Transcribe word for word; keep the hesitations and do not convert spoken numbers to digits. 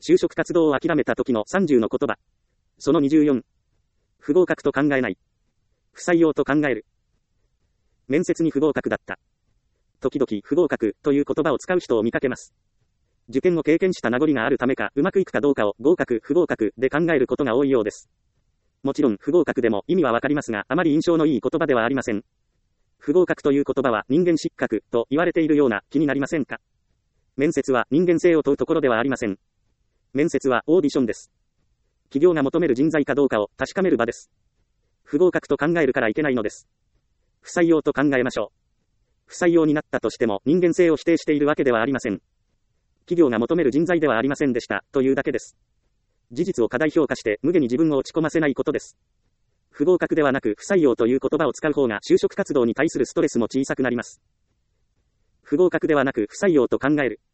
就職活動を諦めた時のさんじゅうの言葉。そのにじゅうよん。不合格と考えない。不採用と考える。面接に不合格だった。時々不合格という言葉を使う人を見かけます。受験を経験した名残があるためか、うまくいくかどうかを合格、不合格で考えることが多いようです。もちろん不合格でも意味はわかりますが、あまり印象のいい言葉ではありません。不合格という言葉は人間失格と言われているような気になりませんか？面接は人間性を問うところではありません。面接はオーディションです。企業が求める人材かどうかを確かめる場です。不合格と考えるからいけないのです。不採用と考えましょう。不採用になったとしても人間性を否定しているわけではありません。企業が求める人材ではありませんでしたというだけです。事実を過大評価して無下に自分を落ち込ませないことです。不合格ではなく不採用という言葉を使う方が就職活動に対するストレスも小さくなります。不合格ではなく不採用と考える。